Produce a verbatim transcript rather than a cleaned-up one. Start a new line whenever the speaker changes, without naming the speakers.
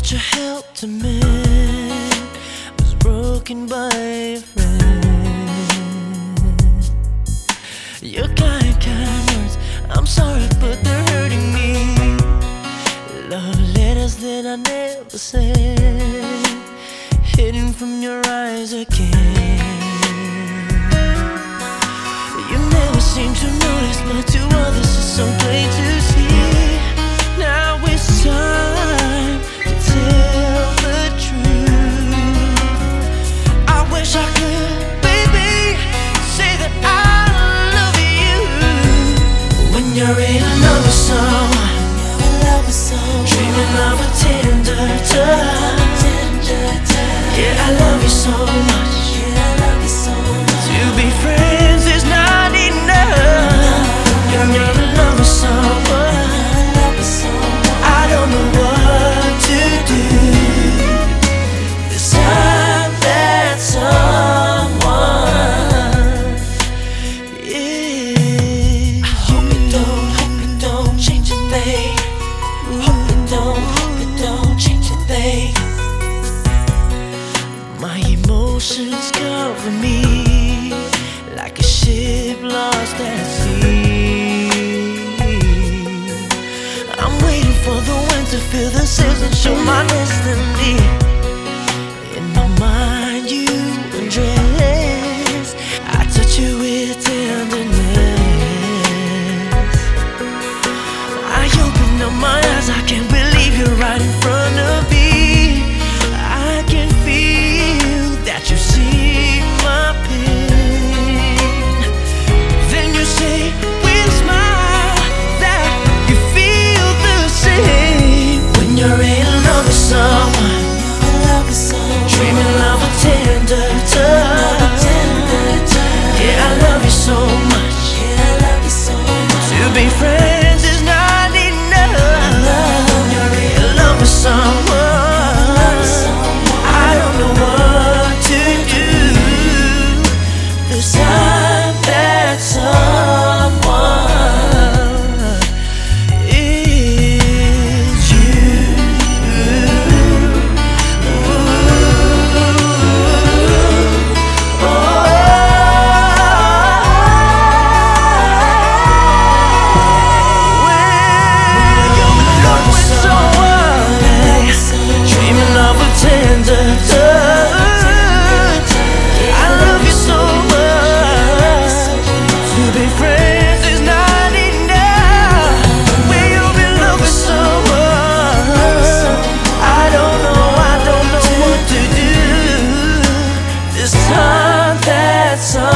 that you helped a man was broken by a friend. Your kind, kind words, I'm sorry, but they're hurting me. Love letters that I never sent, hidden from your eyes again. You never seem to notice, but to others it's so plain to see. Now it's time to tell the truth. I wish I could, baby, say that I love you. When you're in love with someone, dreaming of a tender touch. Yeah, I love you so much. To be friends is not enough. When you're in love with someone, I don't know what to do. This time that someone is I hope you don't, hope you don't change a thing. Hope you don't, hope you don't change a thing. My emotions cover me like a ship lost at sea. I'm waiting for the wind to fill the sails and show my destiny. In my mind you undress, I touch you with tenderness. I open up my eyes, I can't believe you're right in front of me. I can feel that you see my pain. Then you say with a smile that you feel the same. When you're in love with someone, dreaming of a tender touch. Yeah, I love you so much. To be friends is not enough. When you're in love with someone, I don't know what to do. This time that someone is you. Ooh, oh. When you're in love with someone, dreaming of a tender touch. I love you so much. To be friends is not enough. When you're in love with someone, I don't know, I don't know what to do. This time that someone